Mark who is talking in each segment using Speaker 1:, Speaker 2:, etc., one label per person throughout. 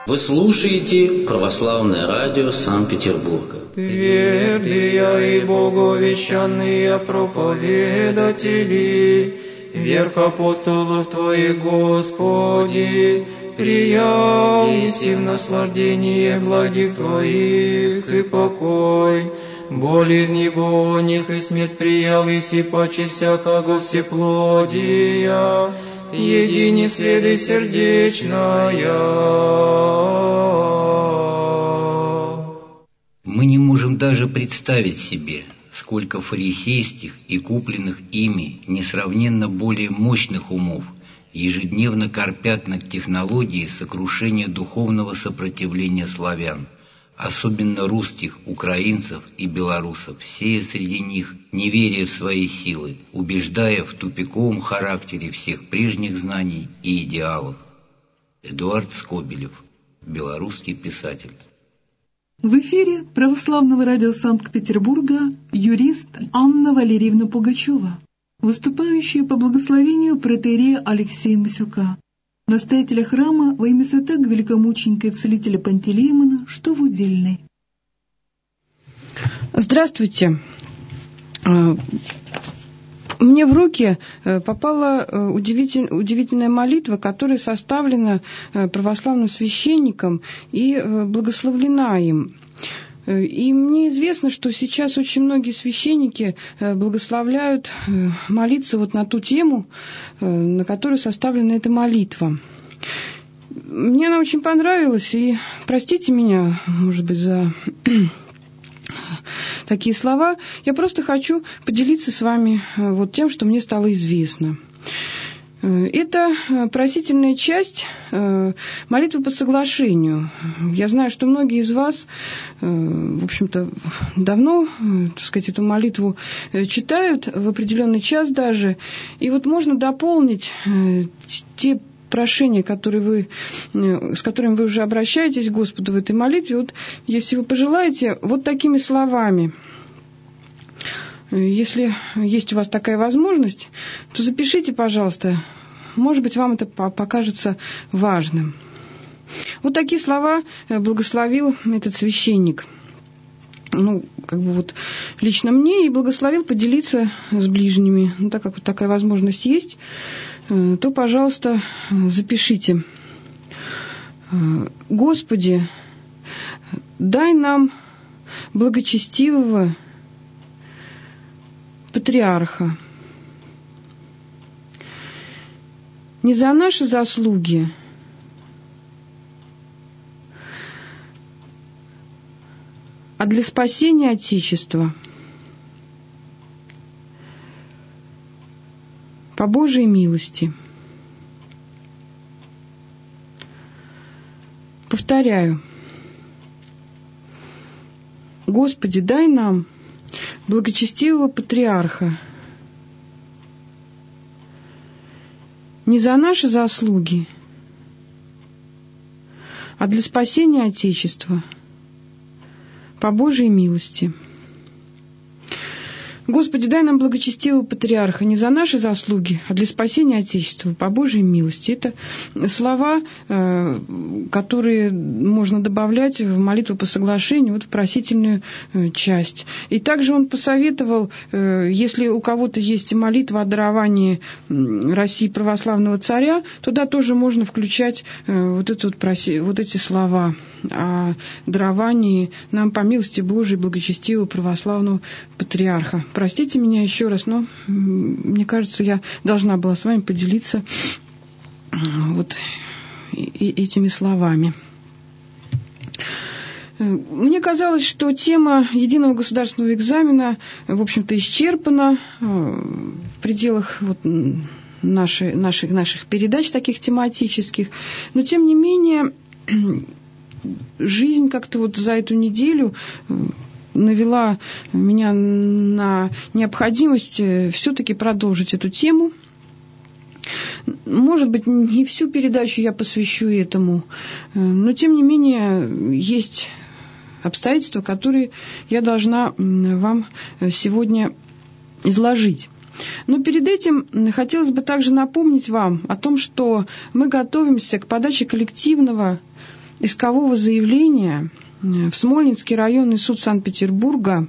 Speaker 1: Вы слушаете Православное радио Санкт-Петербурга.
Speaker 2: Твердые и боговещанные проповедатели, верх апостолов Твоих, Господи, приял иси в наслаждение благих Твоих и покой. Болезни них и смерть приял иси паче всякого всеплодия, едине следы сердечная.
Speaker 3: Мы не можем даже представить себе, сколько фарисейских и купленных ими несравненно более мощных умов ежедневно корпят над технологией сокрушения духовного сопротивления славян, особенно русских, украинцев и белорусов, сея среди них неверие в свои силы, убеждая в тупиковом характере всех прежних знаний и идеалов. Эдуард Скобелев, белорусский писатель.
Speaker 4: В эфире Православного радио Санкт-Петербурга юрист Анна Валерьевна Пугачева, выступающая по благословению протоиерея Алексея Масюка, настоятеля храма во имя святаго великомученика и целителя Пантелеимона, что в Удельной.
Speaker 5: Здравствуйте. Мне в руки попала удивительная молитва, которая составлена православным священником и благословлена им. И мне известно, что сейчас очень многие священники благословляют молиться вот на ту тему, на которую составлена эта молитва. Мне она очень понравилась, и простите меня, может быть, за такие слова. Я просто хочу поделиться с вами вот тем, что мне стало известно. Это просительная часть молитвы по соглашению. Я знаю, что многие из вас, в общем-то, давно, так сказать, эту молитву читают, в определенный час даже. И вот можно дополнить те прошения, с которыми вы уже обращаетесь к Господу в этой молитве. Вот, если вы пожелаете, вот такими словами. Если есть у вас такая возможность, то запишите, пожалуйста. Может быть, вам это покажется важным. Вот такие слова благословил этот священник. Лично мне, и благословил поделиться с ближними. Так как вот такая возможность есть, то, пожалуйста, запишите. Господи, дай нам благочестивого патриарха. Не за наши заслуги, а для спасения Отечества. По Божьей милости. Повторяю. Господи, дай нам благочестивого патриарха. Не за наши заслуги, а для спасения Отечества. По Божьей милости. Господи, дай нам благочестивого патриарха не за наши заслуги, а для спасения Отечества, по Божьей милости. Это слова, которые можно добавлять в молитву по соглашению, вот в просительную часть. И также он посоветовал, если у кого-то есть молитва о даровании России православного царя, туда тоже можно включать вот эти слова о даровании нам по милости Божией благочестивого православного патриарха. Простите меня еще раз, но мне кажется, я должна была с вами поделиться вот этими словами. Мне казалось, что тема единого государственного экзамена, в общем-то, исчерпана в пределах наших передач таких тематических. Но, тем не менее, жизнь как-то вот за эту неделю навела меня на необходимость все-таки продолжить эту тему. Может быть, не всю передачу я посвящу этому, но, тем не менее, есть обстоятельства, которые я должна вам сегодня изложить. Но перед этим хотелось бы также напомнить вам о том, что мы готовимся к подаче коллективного искового заявления в Смольнинский районный суд Санкт-Петербурга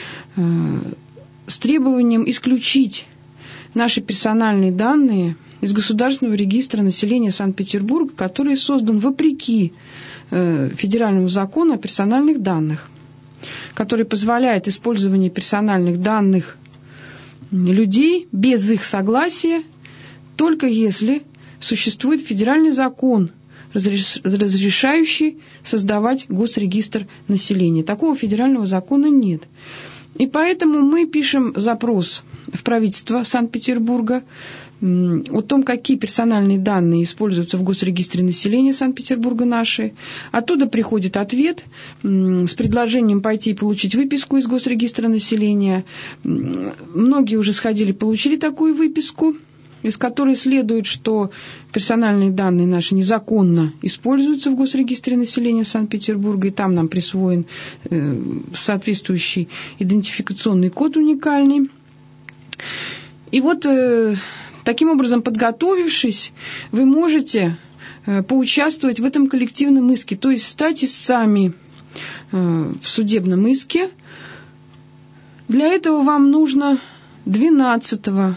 Speaker 5: с требованием исключить наши персональные данные из Государственного регистра населения Санкт-Петербурга, который создан вопреки Федеральному закону о персональных данных, который позволяет использование персональных данных людей без их согласия, только если существует федеральный закон, разрешающий создавать госрегистр населения. Такого федерального закона нет. И поэтому мы пишем запрос в правительство Санкт-Петербурга о том, какие персональные данные используются в госрегистре населения Санкт-Петербурга наши. Оттуда приходит ответ с предложением пойти и получить выписку из госрегистра населения. Многие уже сходили, получили такую выписку, из которой следует, что персональные данные наши незаконно используются в госрегистре населения Санкт-Петербурга, и там нам присвоен соответствующий идентификационный код уникальный. И вот таким образом, подготовившись, вы можете поучаствовать в этом коллективном иске, то есть стать истцами в судебном иске. Для этого вам нужно 12,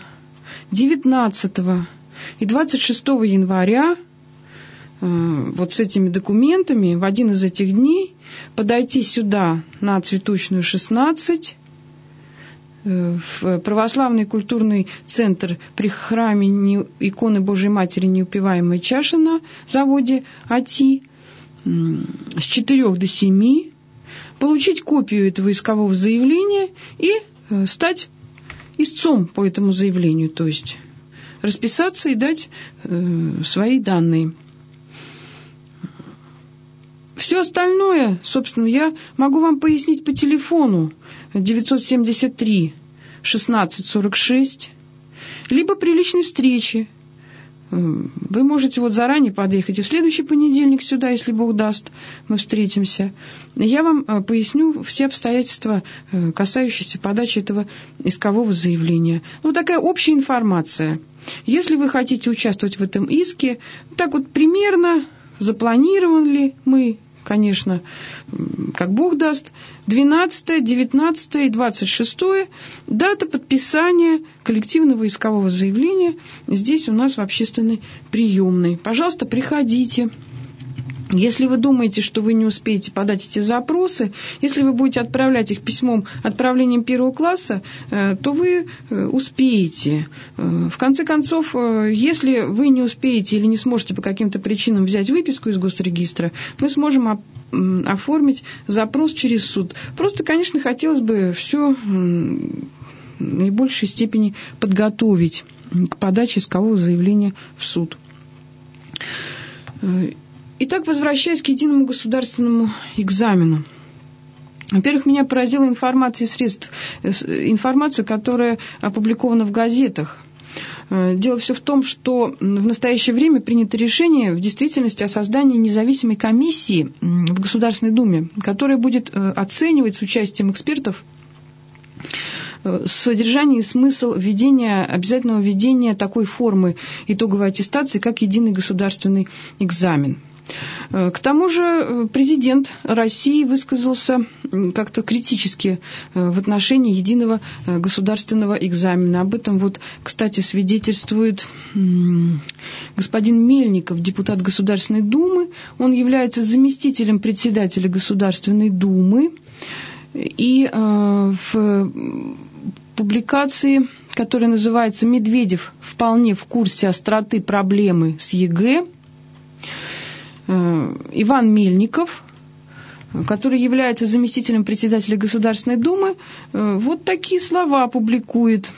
Speaker 5: 19 и 26 января вот с этими документами в один из этих дней подойти сюда на Цветочную, 16, в православный культурный центр при храме иконы Божией Матери Неупиваемая чаша на заводе АТИ с 4 до 7, получить копию этого искового заявления и стать истцом по этому заявлению, то есть расписаться и дать свои данные. Все остальное, собственно, я могу вам пояснить по телефону 973 16 46, либо при личной встрече. Вы можете вот заранее подъехать и в следующий понедельник сюда, если Бог даст, мы встретимся. Я вам поясню все обстоятельства, касающиеся подачи этого искового заявления. Ну, такая общая информация. Если вы хотите участвовать в этом иске, так вот примерно запланировали мы, конечно, как Бог даст, 12, 19 и 26 дата подписания коллективного искового заявления здесь у нас в общественной приемной. Пожалуйста, приходите. Если вы думаете, что вы не успеете подать эти запросы, если вы будете отправлять их письмом отправлением 1 класса, то вы успеете. В конце концов, если вы не успеете или не сможете по каким-то причинам взять выписку из госрегистра, мы сможем оформить запрос через суд. Просто, конечно, хотелось бы все в наибольшей степени подготовить к подаче искового заявления в суд. Итак, возвращаясь к единому государственному экзамену. Во-первых, меня поразила информация которая опубликована в газетах. Дело все в том, что в настоящее время принято решение в действительности о создании независимой комиссии в Государственной Думе, которая будет оценивать с участием экспертов содержание и смысл обязательного введения такой формы итоговой аттестации, как единый государственный экзамен. К тому же президент России высказался как-то критически в отношении единого государственного экзамена. Об этом, кстати, свидетельствует господин Мельников, депутат Государственной Думы. Он является заместителем председателя Государственной Думы. И в публикации, которая называется «Медведев вполне в курсе остроты проблемы с ЕГЭ», Иван Мельников, который является заместителем председателя Государственной Думы, вот такие слова публикует.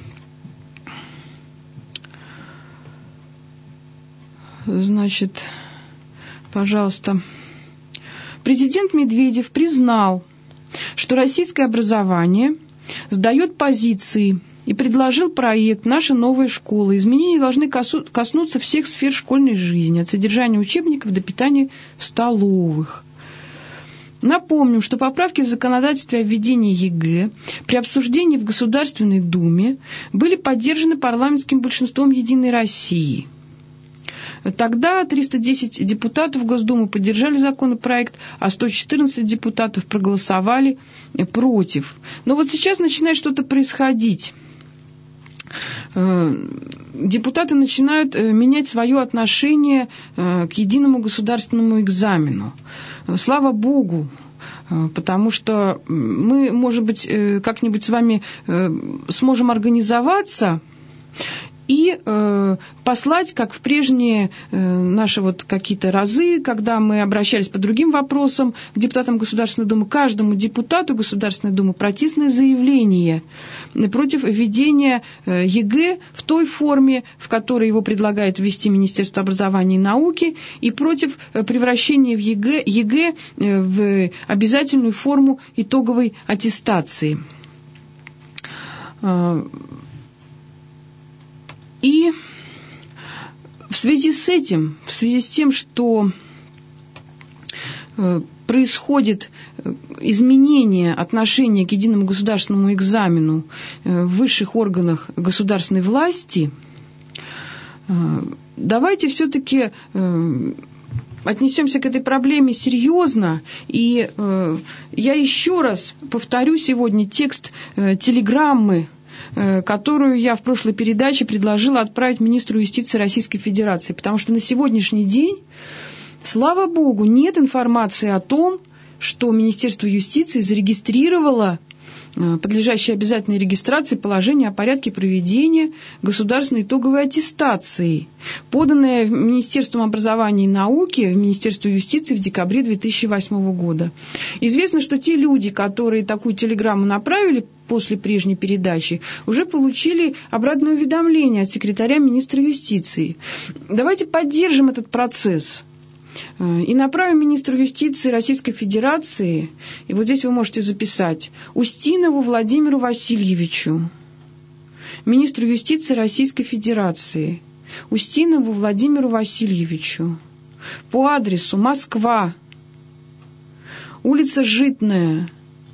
Speaker 5: Значит, пожалуйста. Президент Медведев признал, что российское образование сдает позиции и предложил проект «Наша новая школа». Изменения должны коснуться всех сфер школьной жизни, от содержания учебников до питания в столовых. Напомним, что поправки в законодательстве о введении ЕГЭ при обсуждении в Государственной Думе были поддержаны парламентским большинством «Единой России». Тогда 310 депутатов Госдумы поддержали законопроект, а 114 депутатов проголосовали против. Но вот сейчас начинает что-то происходить. Депутаты начинают менять свое отношение к единому государственному экзамену. Слава Богу, потому что мы, может быть, как-нибудь с вами сможем организоваться и послать, как в прежние наши вот какие-то разы, когда мы обращались по другим вопросам к депутатам Государственной Думы, каждому депутату Государственной Думы протестное заявление против введения ЕГЭ в той форме, в которой его предлагает ввести Министерство образования и науки, и против превращения в ЕГЭ в обязательную форму итоговой аттестации. И в связи с этим, в связи с тем, что происходит изменение отношения к единому государственному экзамену в высших органах государственной власти, давайте все-таки отнесемся к этой проблеме серьезно. И я еще раз повторю сегодня текст телеграммы, которую я в прошлой передаче предложила отправить министру юстиции Российской Федерации, потому что на сегодняшний день, слава Богу, нет информации о том, что Министерство юстиции зарегистрировало подлежащее обязательной регистрации положение о порядке проведения государственной итоговой аттестации, поданное Министерством образования и науки в Министерство юстиции в декабре 2008 года. Известно, что те люди, которые такую телеграмму направили после прежней передачи, уже получили обратное уведомление от секретаря министра юстиции. Давайте поддержим этот процесс и направим министру юстиции Российской Федерации, и вот здесь вы можете записать, Устинову Владимиру Васильевичу, министру юстиции Российской Федерации, Устинову Владимиру Васильевичу, по адресу Москва, улица Житная,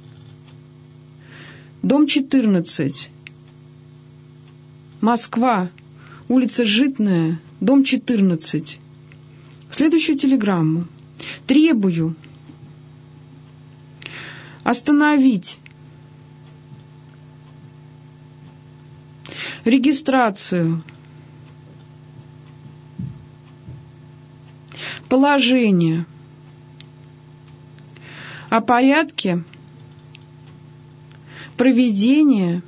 Speaker 5: дом 14, Москва, улица Житная, дом 14. Следующую телеграмму. Требую остановить регистрацию положения о порядке проведения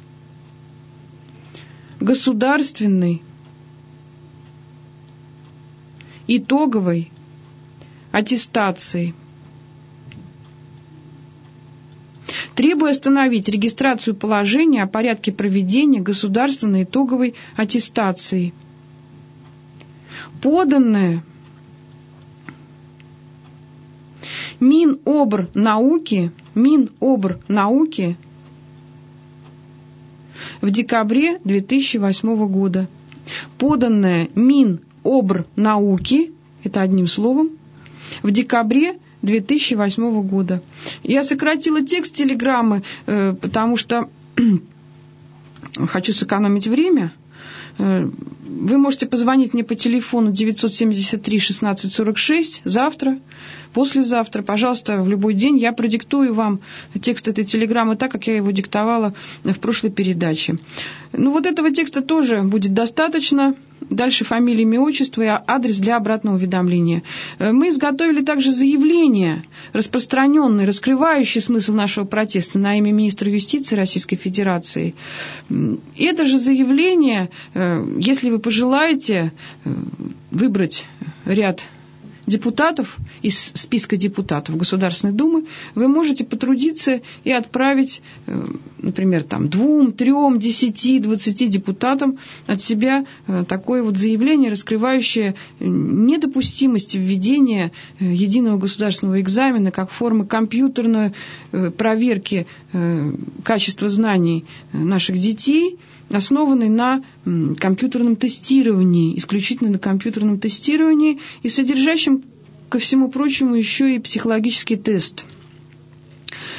Speaker 5: государственной итоговой аттестации. Требую остановить регистрацию положения о порядке проведения государственной итоговой аттестации, поданное Минобрнауки в декабре 2008 года. Поданное Минобрнауки, это одним словом, в декабре 2008 года. Я сократила текст телеграммы, потому что хочу сэкономить время. Вы можете позвонить мне по телефону 973 16 46 завтра, послезавтра, пожалуйста, в любой день. Я продиктую вам текст этой телеграммы так, как я его диктовала в прошлой передаче. Ну, вот этого текста тоже будет достаточно. Дальше фамилия, имя, отчество и адрес для обратного уведомления. Мы изготовили также заявление, распространенное, раскрывающее смысл нашего протеста на имя министра юстиции Российской Федерации. Это же заявление, если вы пожелаете выбрать ряд депутатов из списка депутатов Государственной Думы, вы можете потрудиться и отправить, например, 2, 3, 10, 20 депутатам от себя такое вот заявление, раскрывающее недопустимость введения единого государственного экзамена как формы компьютерной проверки качества знаний наших детей, основанный на компьютерном тестировании, исключительно на компьютерном тестировании и содержащем, ко всему прочему, еще и психологический тест.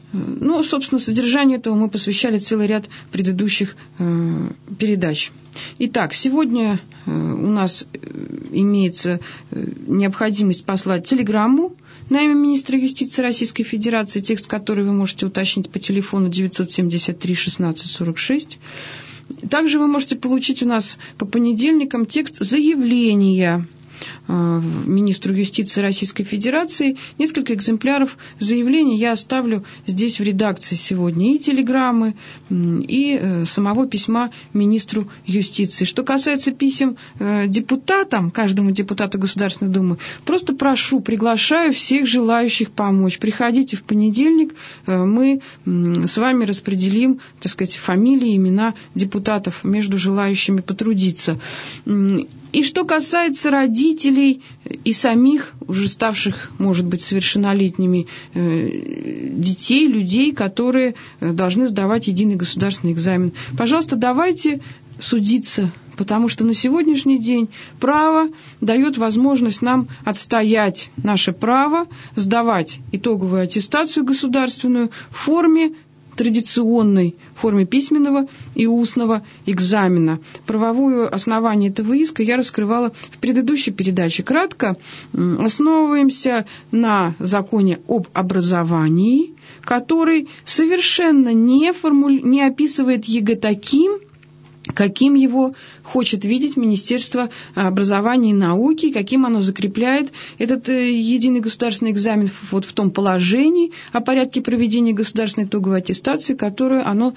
Speaker 5: Ну, собственно, содержанию этого мы посвящали целый ряд предыдущих передач. Итак, сегодня у нас имеется необходимость послать телеграмму на имя министра юстиции Российской Федерации, текст которой вы можете уточнить по телефону 973 16 46. Также вы можете получить у нас по понедельникам текст заявления министру юстиции Российской Федерации. Несколько экземпляров заявления я оставлю здесь в редакции сегодня. И телеграммы, и самого письма министру юстиции. Что касается писем депутатам, каждому депутату Государственной Думы, просто прошу, приглашаю всех желающих помочь. Приходите в понедельник, мы с вами распределим, так сказать, фамилии, имена депутатов между желающими потрудиться. И что касается родителей и самих, уже ставших, может быть, совершеннолетними детей, людей, которые должны сдавать единый государственный экзамен, пожалуйста, давайте судиться, потому что на сегодняшний день право дает возможность нам отстоять наше право, сдавать итоговую аттестацию государственную в форме традиционной форме письменного и устного экзамена. Правовое основание этого иска я раскрывала в предыдущей передаче. Кратко основываемся на законе об образовании, который совершенно не описывает ЕГЭ таким, каким его хочет видеть Министерство образования и науки, каким оно закрепляет этот единый государственный экзамен вот в том положении о порядке проведения государственной итоговой аттестации, которую оно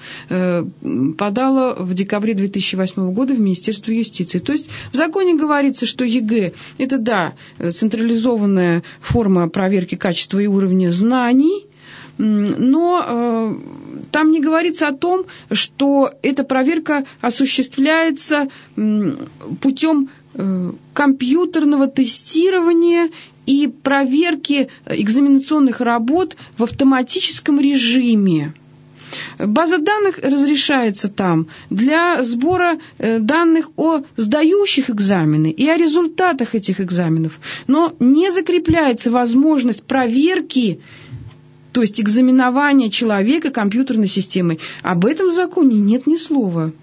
Speaker 5: подало в декабре 2008 года в Министерство юстиции. То есть в законе говорится, что ЕГЭ – это, да, централизованная форма проверки качества и уровня знаний, но там не говорится о том, что эта проверка осуществляется путем компьютерного тестирования и проверки экзаменационных работ в автоматическом режиме. База данных разрешается там для сбора данных о сдающих экзамены и о результатах этих экзаменов, но не закрепляется возможность проверки, то есть экзаменование человека компьютерной системой. Об этом в законе нет ни слова.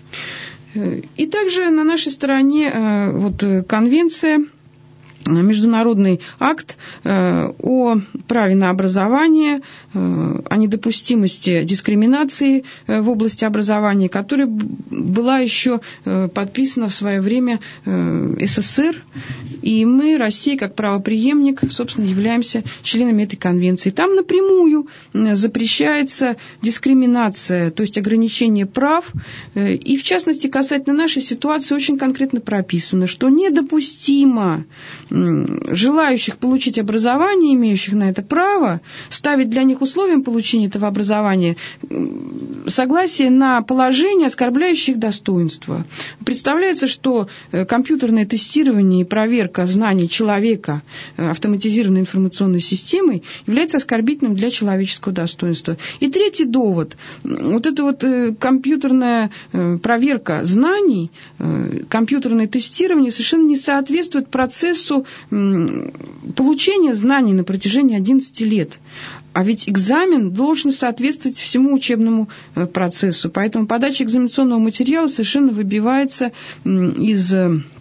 Speaker 5: И также на нашей стороне вот конвенция, международный акт о праве на образование, о недопустимости дискриминации в области образования, которая была еще подписана в свое время СССР, и мы, Россия, как правопреемник, собственно, являемся членами этой конвенции. Там напрямую запрещается дискриминация, то есть ограничение прав, и, в частности, касательно нашей ситуации очень конкретно прописано, что недопустимо желающих получить образование, имеющих на это право, ставить для них условием получения этого образования согласие на положение, оскорбляющее их достоинство. Представляется, что компьютерное тестирование и проверка знаний человека автоматизированной информационной системой является оскорбительным для человеческого достоинства. И третий довод. Вот эта вот компьютерная проверка знаний, компьютерное тестирование совершенно не соответствует процессу получения знаний на протяжении 11 лет. А ведь экзамен должен соответствовать всему учебному процессу. Поэтому подача экзаменационного материала совершенно выбивается из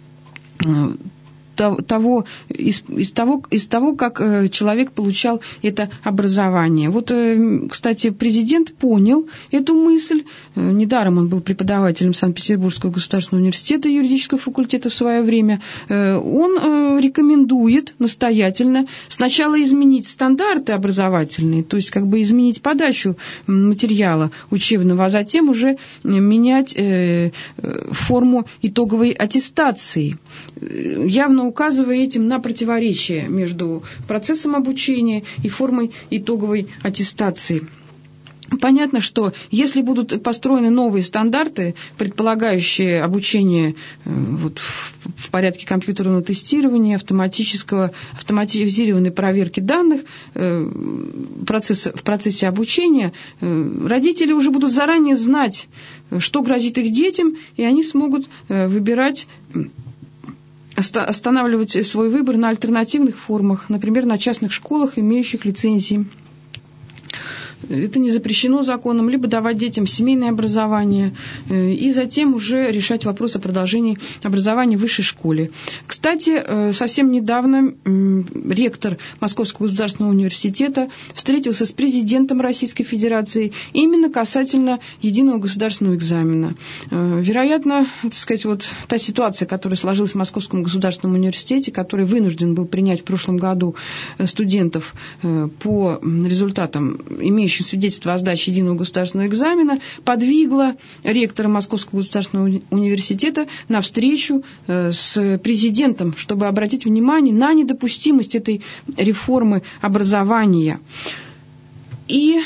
Speaker 5: того, как человек получал это образование. Вот, кстати, президент понял эту мысль. Недаром он был преподавателем Санкт-Петербургского государственного университета юридического факультета в свое время. Он рекомендует настоятельно сначала изменить стандарты образовательные, то есть как бы изменить подачу материала учебного, а затем уже менять форму итоговой аттестации, явно указывая этим на противоречие между процессом обучения и формой итоговой аттестации. Понятно, что если будут построены новые стандарты, предполагающие обучение вот, в порядке компьютерного тестирования, автоматизированной проверки данных в процессе обучения, родители уже будут заранее знать, что грозит их детям, и они смогут выбирать, останавливать свой выбор на альтернативных формах, например, на частных школах, имеющих лицензии. это не запрещено законом, либо давать детям семейное образование, и затем уже решать вопрос о продолжении образования в высшей школе. Кстати, совсем недавно ректор Московского государственного университета встретился с президентом Российской Федерации именно касательно единого государственного экзамена. Вероятно, так сказать, вот та ситуация, которая сложилась в Московском государственном университете, который вынужден был принять в прошлом году студентов по результатам, имеющим свидетельство о сдаче единого государственного экзамена, подвигла ректора Московского государственного университета на встречу с президентом, чтобы обратить внимание на недопустимость этой реформы образования. И,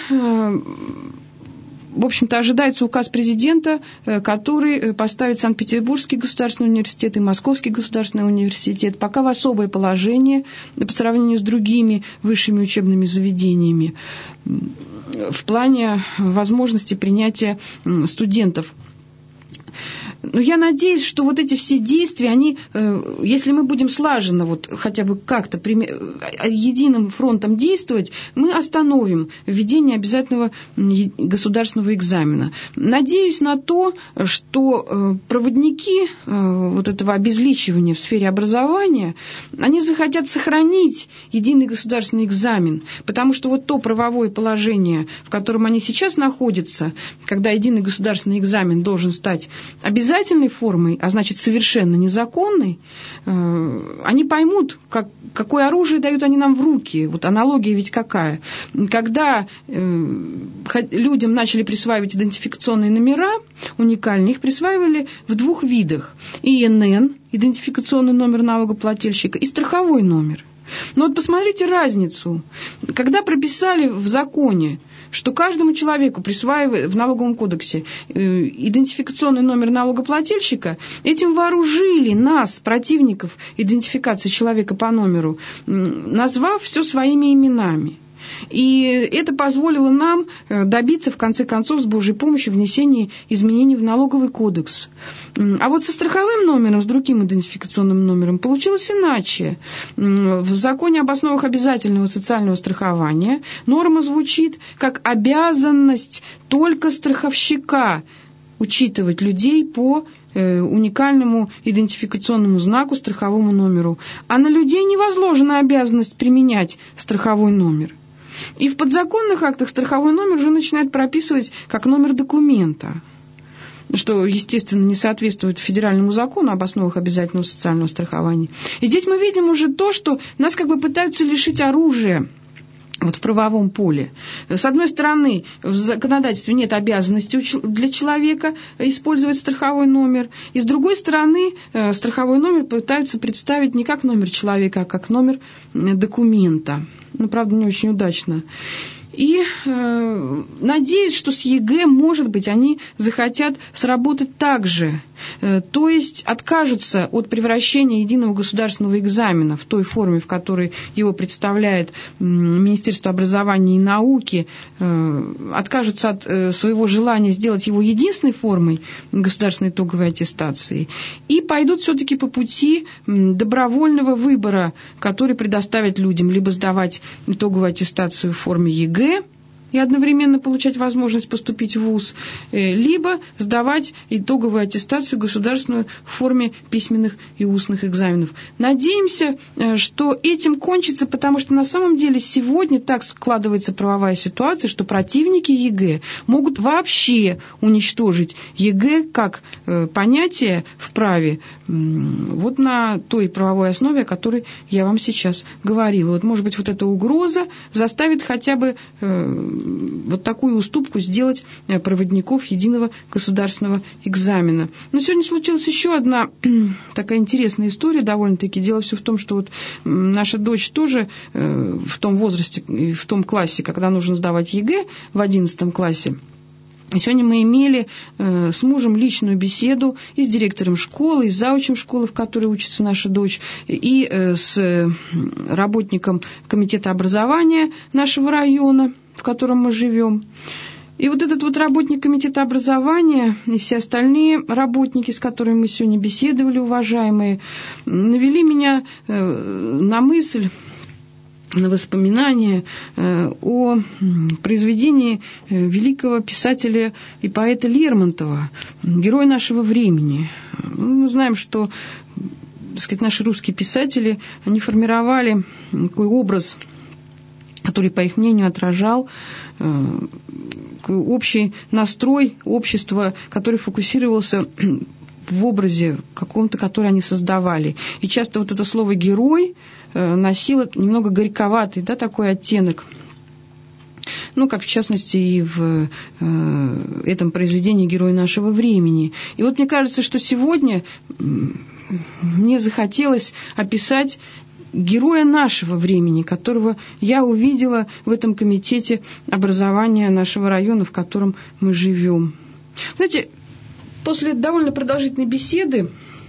Speaker 5: в общем-то, ожидается указ президента, который поставит Санкт-Петербургский государственный университет и Московский государственный университет пока в особое положение по сравнению с другими высшими учебными заведениями в плане возможности принятия студентов. Но я надеюсь, что вот эти все действия, они, если мы будем слаженно вот хотя бы как-то единым фронтом действовать, мы остановим введение обязательного государственного экзамена. Надеюсь на то, что проводники вот этого обезличивания в сфере образования, они захотят сохранить единый государственный экзамен, потому что вот то правовое положение, в котором они сейчас находятся, когда единый государственный экзамен должен стать обязательной формой, а значит совершенно незаконной, они поймут, какое оружие дают они нам в руки. Вот аналогия ведь какая. Когда людям начали присваивать идентификационные номера уникальные, их присваивали в двух видах. ИНН, идентификационный номер налогоплательщика, и страховой номер. Но вот посмотрите разницу. Когда прописали в законе, что каждому человеку присваивают в налоговом кодексе идентификационный номер налогоплательщика, этим вооружили нас, противников идентификации человека по номеру, назвав все своими именами. И это позволило нам добиться, в конце концов, с Божьей помощью внесения изменений в налоговый кодекс. А вот со страховым номером, с другим идентификационным номером, получилось иначе. В законе об основах обязательного социального страхования норма звучит как обязанность только страховщика учитывать людей по уникальному идентификационному знаку, страховому номеру. А на людей не возложена обязанность применять страховой номер. И в подзаконных актах страховой номер уже начинают прописывать как номер документа, что, естественно, не соответствует федеральному закону об основах обязательного социального страхования. И здесь мы видим уже то, что нас как бы пытаются лишить оружия вот в правовом поле. С одной стороны, в законодательстве нет обязанности для человека использовать страховой номер, и с другой стороны, страховой номер пытаются представить не как номер человека, а как номер документа. Ну, правда, не очень удачно. И надеюсь, что с ЕГЭ, может быть, они захотят сработать так же. То есть откажутся от превращения единого государственного экзамена в той форме, в которой его представляет Министерство образования и науки, откажутся от своего желания сделать его единственной формой государственной итоговой аттестации и пойдут все-таки по пути добровольного выбора, который предоставит людям либо сдавать итоговую аттестацию в форме ЕГЭ, и одновременно получать возможность поступить в вуз, либо сдавать итоговую аттестацию государственную в форме письменных и устных экзаменов. Надеемся, что этим кончится, потому что на самом деле сегодня так складывается правовая ситуация, что противники ЕГЭ могут вообще уничтожить ЕГЭ как понятие в праве вот на той правовой основе, о которой я вам сейчас говорила. Вот, может быть, вот эта угроза заставит хотя бы вот такую уступку сделать проводников единого государственного экзамена. Но сегодня случилась еще одна такая интересная история довольно-таки. Дело все в том, что вот наша дочь тоже в том возрасте, в том классе, когда нужно сдавать ЕГЭ в 11 классе. Сегодня мы имели с мужем личную беседу и с директором школы, и с заучем школы, в которой учится наша дочь, и с работником комитета образования нашего района, в котором мы живем. И вот этот вот работник комитета образования и все остальные работники, с которыми мы сегодня беседовали, уважаемые, навели меня на мысль на воспоминания о произведении великого писателя и поэта Лермонтова «Герой нашего времени». Мы знаем, что, так сказать, наши русские писатели, они формировали такой образ, который, по их мнению, отражал общий настрой общества, который фокусировался в образе каком-то, который они создавали. И часто вот это слово «герой» носило немного горьковатый, да, такой оттенок. Ну, как в частности и в этом произведении «Герой нашего времени». И вот мне кажется, что сегодня мне захотелось описать героя нашего времени, которого я увидела в этом комитете образования нашего района, в котором мы живем. Знаете, после довольно продолжительной беседы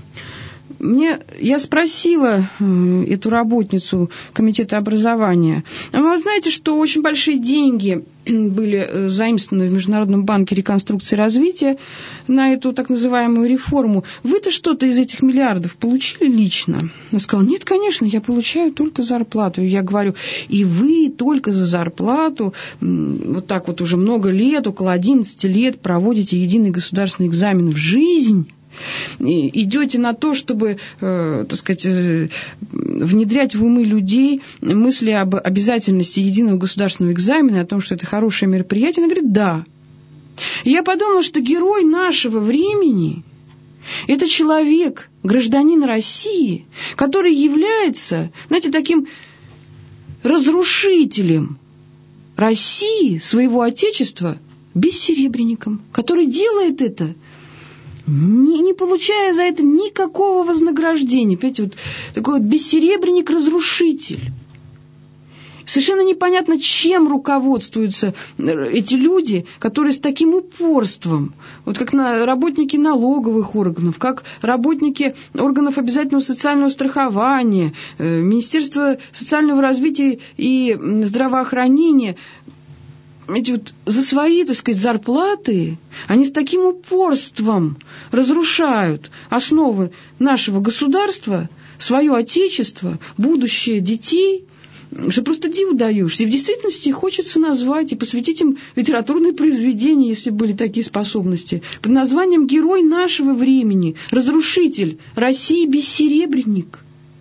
Speaker 5: я спросила эту работницу комитета образования: вы знаете, что очень большие деньги были заимствованы в Международном банке реконструкции и развития на эту так называемую реформу. Вы-то что-то из этих миллиардов получили лично? Она сказала: нет, конечно, я получаю только зарплату. И я говорю: и вы только за зарплату вот так вот уже много лет, около 11 лет проводите единый государственный экзамен в жизнь? Идете на то, чтобы, так сказать, внедрять в умы людей мысли об обязательности единого государственного экзамена, о том, что это хорошее мероприятие? Она говорит: да. И я подумала, что герой нашего времени – это человек, гражданин России, который является, знаете, таким разрушителем России, своего Отечества, бессеребренником, который делает это, не получая за это никакого вознаграждения. Понимаете, вот такой вот бессеребренник-разрушитель. Совершенно непонятно, чем руководствуются эти люди, которые с таким упорством, вот как работники налоговых органов, как работники органов обязательного социального страхования, Министерства социального развития и здравоохранения, эти вот за свои, так сказать, зарплаты, они с таким упорством разрушают основы нашего государства, свое отечество, будущее детей, что просто диву даешься. И в действительности хочется назвать и посвятить им литературные произведения, если были такие способности, под названием «Герой нашего времени», «Разрушитель России, бессеребренник».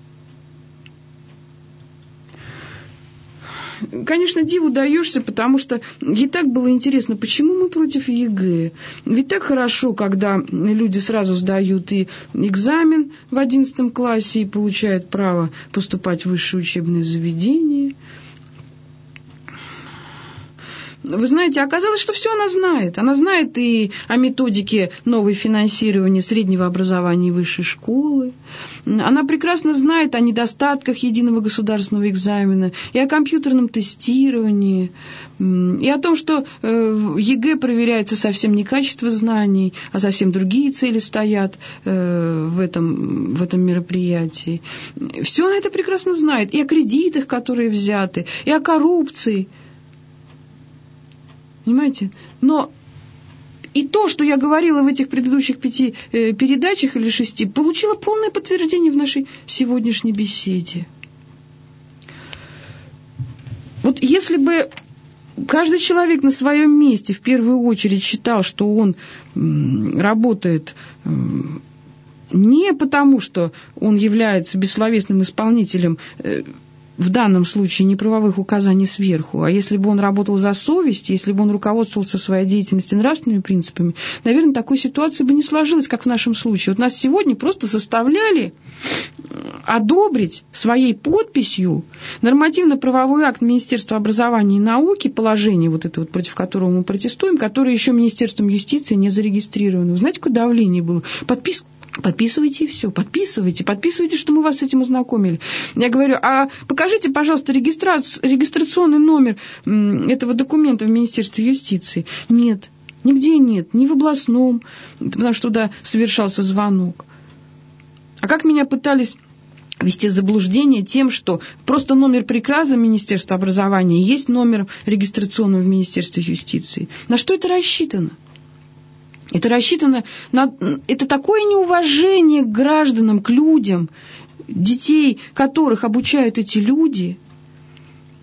Speaker 5: Конечно, диву даешься, потому что ей так было интересно, почему мы против ЕГЭ. Ведь так хорошо, когда люди сразу сдают и экзамен в 11 классе и получают право поступать в высшее учебное заведение. Вы знаете, оказалось, что все она знает. Она знает и о методике нового финансирования среднего образования и высшей школы. Она прекрасно знает о недостатках единого государственного экзамена, и о компьютерном тестировании, и о том, что в ЕГЭ проверяется совсем не качество знаний, а совсем другие цели стоят в этом мероприятии. Все она это прекрасно знает. И о кредитах, которые взяты, и о коррупции. Понимаете? Но и то, что я говорила в этих предыдущих 5 передачах или 6, получило полное подтверждение в нашей сегодняшней беседе. Вот если бы каждый человек на своем месте в первую очередь считал, что он работает не потому, что он является бессловесным исполнителем в данном случае неправовых указаний сверху, а если бы он работал за совесть, если бы он руководствовался в своей деятельности нравственными принципами, наверное, такой ситуации бы не сложилось, как в нашем случае. Вот нас сегодня просто заставляли одобрить своей подписью нормативно-правовой акт Министерства образования и науки, положение вот это вот, против которого мы протестуем, которое еще Министерством юстиции не зарегистрировано. Вы знаете, какое давление было? Подписывайте и все, подписывайте, что мы вас с этим ознакомили. Я говорю: а покажите, пожалуйста, регистрационный номер этого документа в Министерстве юстиции. Нет, нигде нет, ни в областном, потому что туда совершался звонок. А как меня пытались ввести в заблуждение тем, что просто номер приказа Министерства образования есть номер регистрационного в Министерстве юстиции. На что это рассчитано? Это рассчитано на... Это такое неуважение к гражданам, к людям, детей, которых обучают эти люди.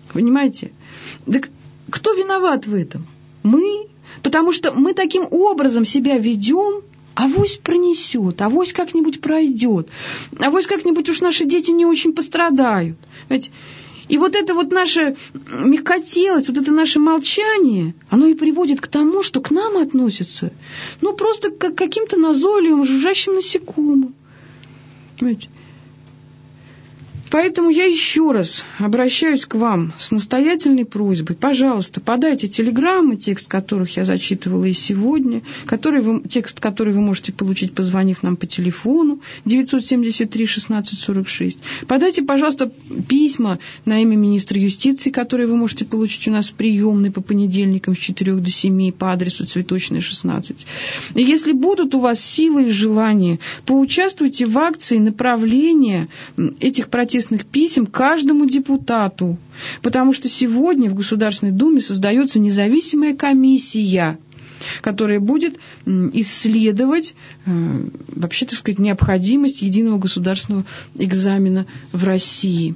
Speaker 5: Понимаете? Так кто виноват в этом? Мы. Потому что мы таким образом себя ведем, авось пронесет, авось как-нибудь пройдет, авось как-нибудь уж наши дети не очень пострадают. Понимаете? И вот это вот наша мягкотелость, вот это наше молчание, оно и приводит к тому, что к нам относятся, ну, просто как к каким-то назойливым, жужжащим насекомым. Понимаете? Поэтому я еще раз обращаюсь к вам с настоятельной просьбой. Пожалуйста, подайте телеграммы, текст которых я зачитывала и сегодня, текст, который вы можете получить, позвонив нам по телефону 973-16-46. Подайте, пожалуйста, письма на имя министра юстиции, которые вы можете получить у нас в приемной по понедельникам с 4 до 7 по адресу Цветочная, 16. И если будут у вас силы и желание, поучаствуйте в акции направления этих протестных писем каждому депутату, потому что сегодня в Государственной Думе создается независимая комиссия, которая будет исследовать вообще, так сказать, необходимость единого государственного экзамена в России.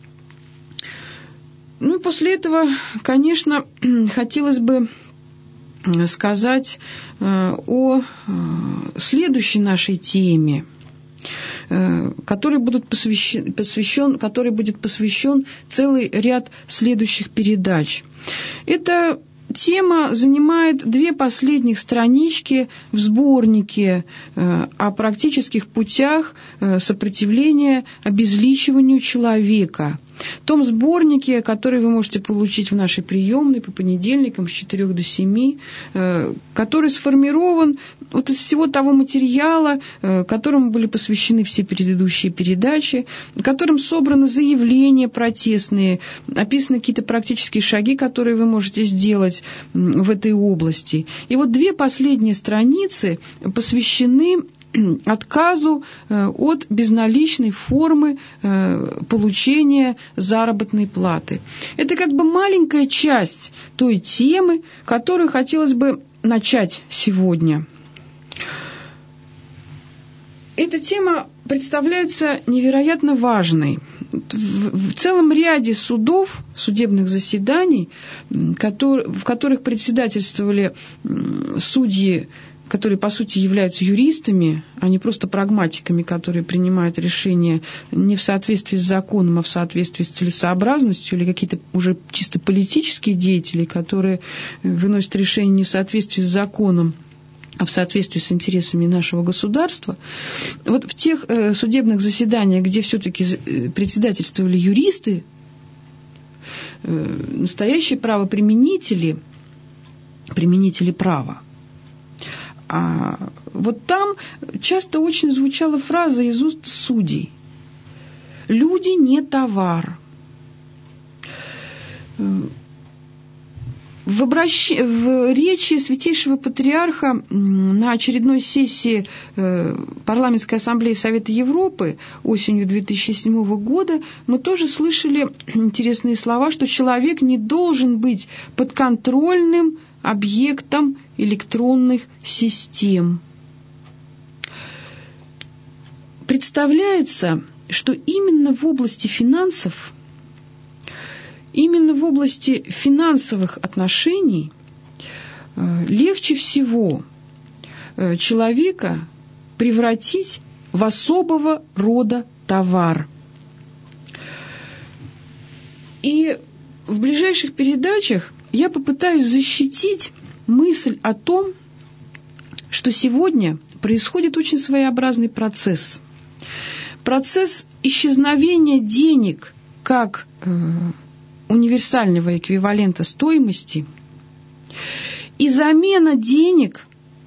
Speaker 5: Ну и после этого, конечно, хотелось бы сказать о следующей нашей теме, который будет посвящен целый ряд следующих передач. Эта тема занимает 2 последних странички в сборнике о практических путях сопротивления обезличиванию человека. В том сборнике, который вы можете получить в нашей приемной по понедельникам с 4 до 7, который сформирован вот из всего того материала, которому были посвящены все предыдущие передачи, в котором собраны заявления протестные, описаны какие-то практические шаги, которые вы можете сделать в этой области. И вот 2 последние страницы посвящены отказу от безналичной формы получения заработной платы. Это как бы маленькая часть той темы, которую хотелось бы начать сегодня. Эта тема представляется невероятно важной. В целом ряде судов, судебных заседаний, в которых председательствовали судьи, которые, по сути, являются юристами, а не просто прагматиками, которые принимают решения не в соответствии с законом, а в соответствии с целесообразностью, или какие-то уже чисто политические деятели, которые выносят решения не в соответствии с законом, а в соответствии с интересами нашего государства. Вот в тех судебных заседаниях, где все-таки председательствовали юристы, настоящие правоприменители, применители права, а вот там часто очень звучала фраза из уст судей: «Люди не товар». В речи Святейшего Патриарха на очередной сессии Парламентской Ассамблеи Совета Европы осенью 2007 года мы тоже слышали интересные слова, что человек не должен быть подконтрольным объектом электронных систем. Представляется, что именно в области финансов, именно в области финансовых отношений легче всего человека превратить в особого рода товар. И в ближайших передачах я попытаюсь защитить мысль о том, что сегодня происходит очень своеобразный процесс. Процесс исчезновения денег как универсального эквивалента стоимости и замена денег,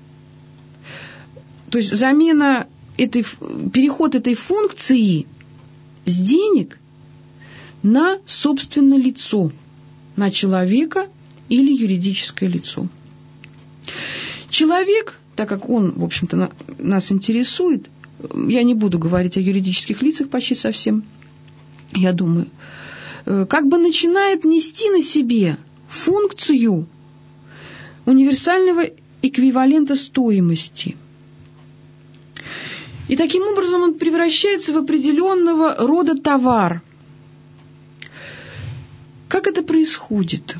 Speaker 5: то есть переход этой функции с денег на собственное лицо, на человека или юридическое лицо. Человек, так как он, в общем-то, нас интересует, я не буду говорить о юридических лицах почти совсем, я думаю, как бы начинает нести на себе функцию универсального эквивалента стоимости. И таким образом он превращается в определенного рода товар, Как это происходит?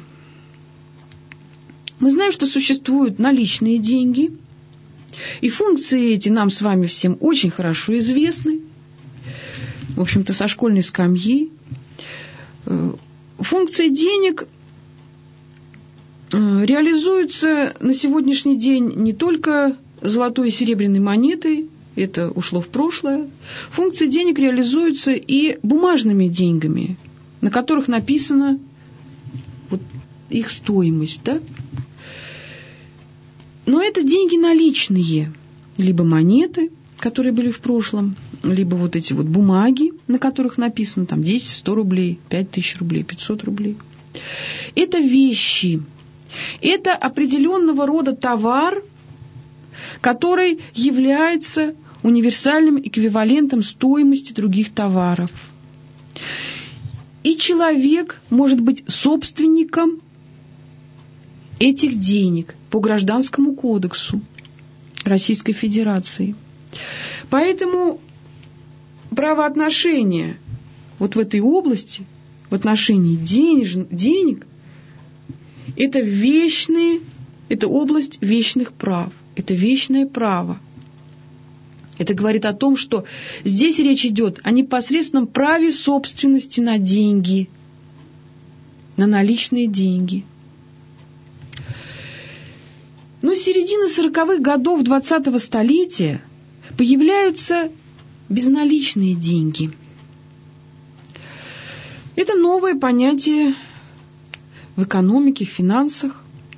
Speaker 5: Мы знаем, что существуют наличные деньги, и функции эти нам с вами всем очень хорошо известны, в общем-то, со школьной скамьи. Функции денег реализуются на сегодняшний день не только золотой и серебряной монетой, это ушло в прошлое. Функции денег реализуются и бумажными деньгами, на которых написана вот их стоимость, да? Но это деньги наличные, либо монеты, которые были в прошлом, либо вот эти вот бумаги, на которых написано там 10, 100 рублей, 5000 рублей, 500 рублей. Это вещи, это определенного рода товар, который является универсальным эквивалентом стоимости других товаров. И человек может быть собственником этих денег по Гражданскому кодексу Российской Федерации. Поэтому правоотношения вот в этой области, в отношении денег, это это область вечных прав, это вечное право. Это говорит о том, что здесь речь идет о непосредственном праве собственности на деньги, на наличные деньги. Но с середины 40-х годов 20-го столетия появляются безналичные деньги. Это новое понятие в экономике, в финансах.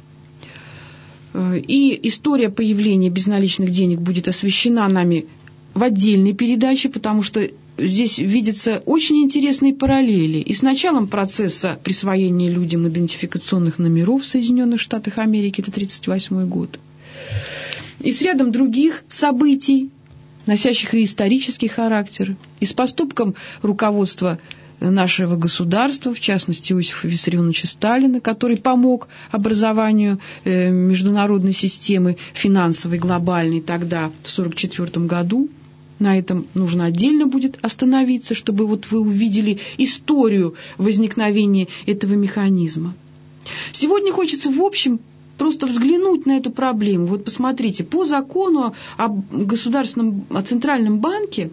Speaker 5: И история появления безналичных денег будет освещена нами в отдельной передаче, потому что здесь видятся очень интересные параллели. И с началом процесса присвоения людям идентификационных номеров в Соединенных Штатах Америки, это 1938 год, и с рядом других событий, носящих и исторический характер, и с поступком руководства нашего государства, в частности Иосифа Виссарионовича Сталина, который помог образованию международной системы финансовой, глобальной тогда, в 1944 году. На этом нужно отдельно будет остановиться, чтобы вот вы увидели историю возникновения этого механизма. Сегодня хочется, в общем, просто взглянуть на эту проблему. Вот посмотрите, по закону о Центральном банке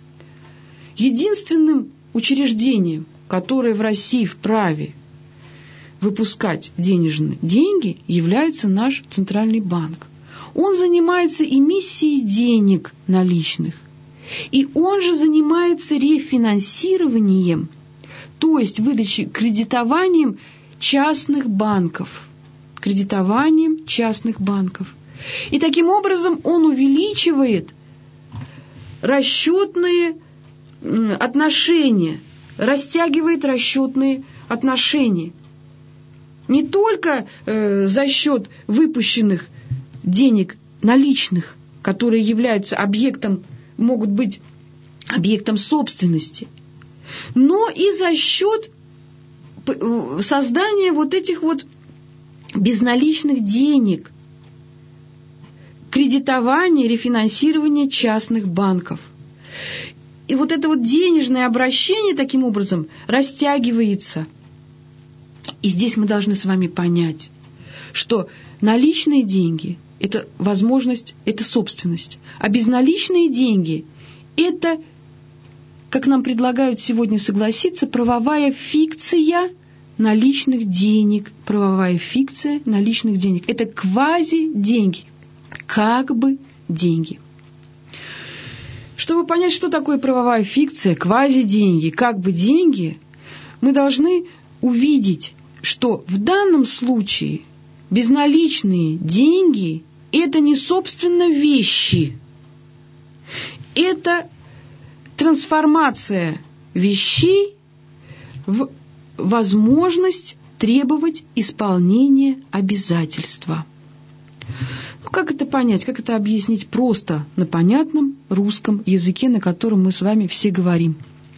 Speaker 5: единственным учреждением, которое в России вправе выпускать денежные деньги, является наш Центральный банк. Он занимается эмиссией денег наличных. И он же занимается рефинансированием, то есть выдачей, кредитованием частных банков. Кредитованием частных банков. И таким образом он увеличивает расчетные отношения, растягивает расчетные отношения. Не только за счет выпущенных денег наличных, которые являются могут быть объектом собственности, но и за счет создания вот этих вот безналичных денег, кредитования, рефинансирования частных банков. И вот это вот денежное обращение таким образом растягивается. И здесь мы должны с вами понять, что наличные деньги – это возможность, это собственность. А безналичные деньги – это, как нам предлагают сегодня согласиться, правовая фикция наличных денег. Правовая фикция наличных денег. Это квази-деньги, как бы деньги. Чтобы понять, что такое правовая фикция, квази-деньги, как бы деньги, мы должны увидеть, что в данном случае безналичные деньги – это не, собственно, вещи. Это трансформация вещей в возможность требовать исполнения обязательства. Как это понять, как это объяснить просто на понятном русском языке, на котором мы с вами все говорим?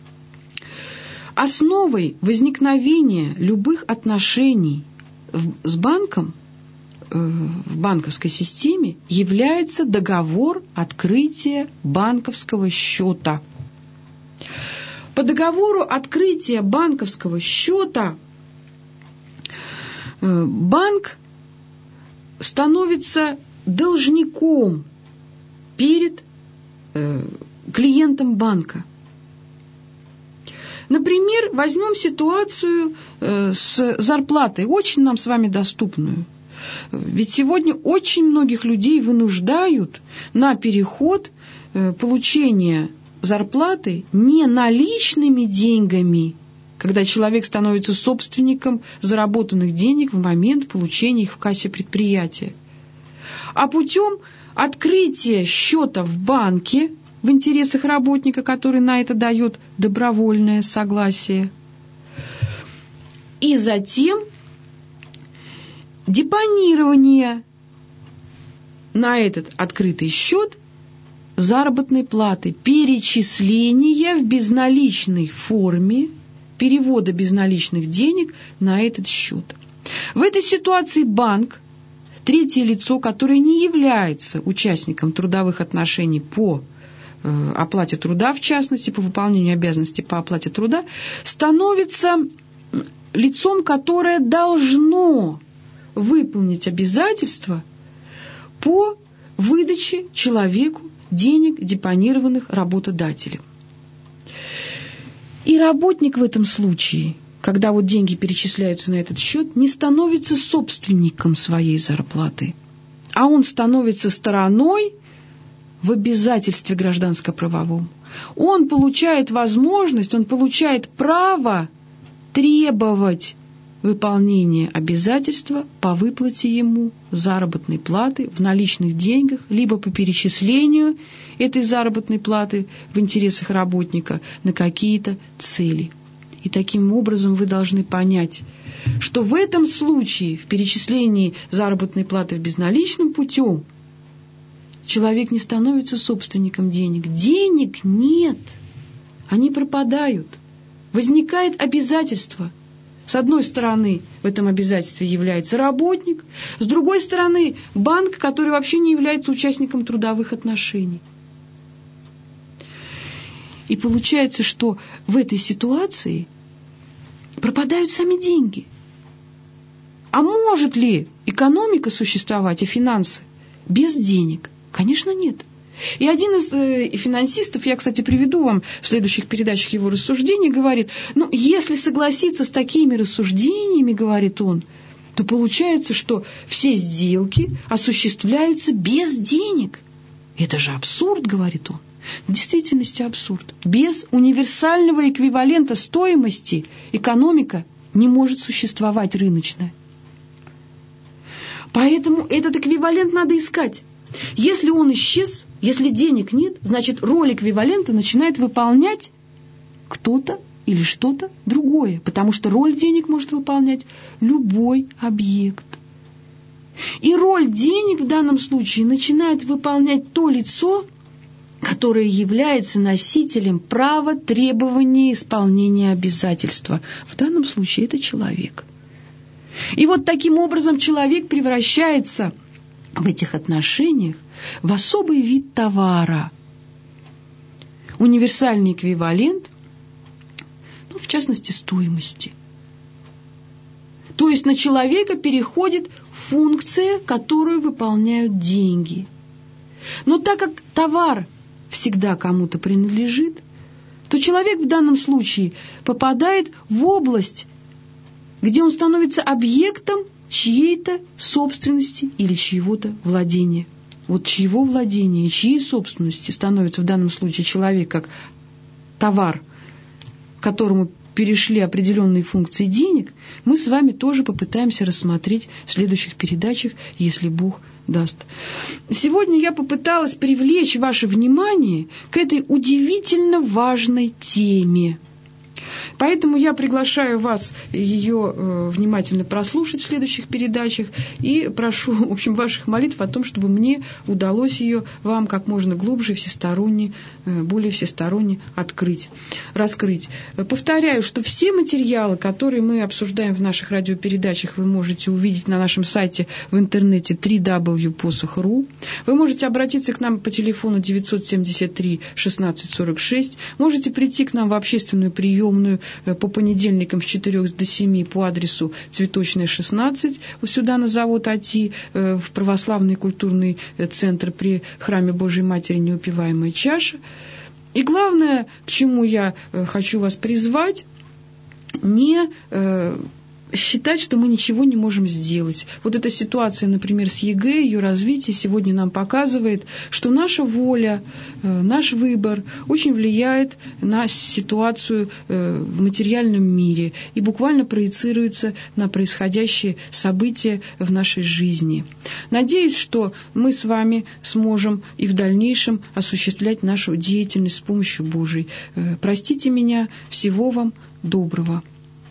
Speaker 5: Основой возникновения любых отношений с банком в банковской системе является договор открытия банковского счета. По договору открытия банковского счета банк становится должником перед клиентом банка. Например, возьмем ситуацию с зарплатой, очень нам с вами доступную. Ведь сегодня очень многих людей вынуждают на переход получения зарплаты не наличными деньгами, когда человек становится собственником заработанных денег в момент получения их в кассе предприятия, а путем открытия счета в банке в интересах работника, который на это дает добровольное согласие, и затем депонирование на этот открытый счет заработной платы, перечисление в безналичной форме, перевода безналичных денег на этот счет. В этой ситуации банк, третье лицо, которое не является участником трудовых отношений по оплате труда, в частности, по выполнению обязанностей по оплате труда, становится лицом, которое должно выполнить обязательства по выдаче человеку денег, депонированных работодателем. И работник в этом случае, когда вот деньги перечисляются на этот счет, не становится собственником своей зарплаты, а он становится стороной в обязательстве гражданско-правовом. Он получает возможность, он получает право требовать выполнения обязательства по выплате ему заработной платы в наличных деньгах, либо по перечислению этой заработной платы в интересах работника на какие-то цели. И таким образом вы должны понять, что в этом случае, в перечислении заработной платы в безналичным путем, человек не становится собственником денег. Денег нет, они пропадают. Возникает обязательство. С одной стороны, в этом обязательстве является работник, с другой стороны, банк, который вообще не является участником трудовых отношений. И получается, что в этой ситуации пропадают сами деньги. А может ли экономика существовать и финансы без денег? Конечно, нет. И один из финансистов, я, кстати, приведу вам в следующих передачах его рассуждений, говорит, если согласиться с такими рассуждениями, говорит он, то получается, что все сделки осуществляются без денег. Это же абсурд, говорит он. В действительности абсурд. Без универсального эквивалента стоимости экономика не может существовать рыночная. Поэтому этот эквивалент надо искать. Если он исчез, если денег нет, значит, роль эквивалента начинает выполнять кто-то или что-то другое, потому что роль денег может выполнять любой объект. И роль денег в данном случае начинает выполнять то лицо, которое является носителем права требования исполнения обязательства. В данном случае это человек. И вот таким образом человек превращается в этих отношениях в особый вид товара. Универсальный эквивалент, в частности, стоимости. То есть на человека переходит функция, которую выполняют деньги. Но так как товар всегда кому-то принадлежит, то человек в данном случае попадает в область, где он становится объектом чьей-то собственности или чьего-то владения. Вот чьего владения и чьей собственности становится в данном случае человек как товар, к которому перешли определенные функции денег, мы с вами тоже попытаемся рассмотреть в следующих передачах, если Бог даст. Сегодня я попыталась привлечь ваше внимание к этой удивительно важной теме. Поэтому я приглашаю вас ее внимательно прослушать в следующих передачах и прошу, в общем, ваших молитв о том, чтобы мне удалось ее вам как можно глубже, всесторонне, более всесторонне раскрыть. Повторяю, что все материалы, которые мы обсуждаем в наших радиопередачах, вы можете увидеть на нашем сайте в интернете www.posukh.ru. Вы можете обратиться к нам по телефону 973 16 46, можете прийти к нам в общественную приемную посещенную по понедельникам с 4 до 7 по адресу Цветочная, 16, сюда на завод АТИ, в православный культурный центр при храме Божией Матери «Неупиваемая чаша». И главное, к чему я хочу вас призвать, не считать, что мы ничего не можем сделать. Вот эта ситуация, например, с ЕГЭ, ее развитие сегодня нам показывает, что наша воля, наш выбор очень влияет на ситуацию в материальном мире и буквально проецируется на происходящие события в нашей жизни. Надеюсь, что мы с вами сможем и в дальнейшем осуществлять нашу деятельность с помощью Божией. Простите меня, всего вам доброго.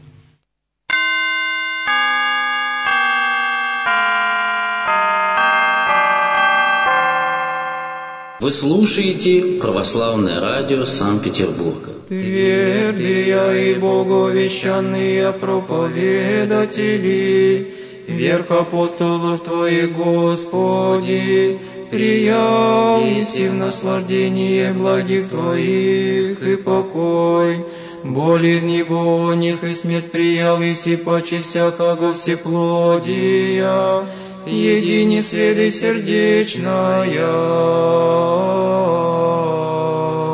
Speaker 1: Вы слушаете Православное радио Санкт-Петербурга.
Speaker 2: Твердые и боговещанные проповедатели, верх апостолов Твоих, Господи, прияви в наслаждение благих Твоих и покой. Болезни них и смерть приял, и си паче всякого всеплодия, едине сведы сердечная.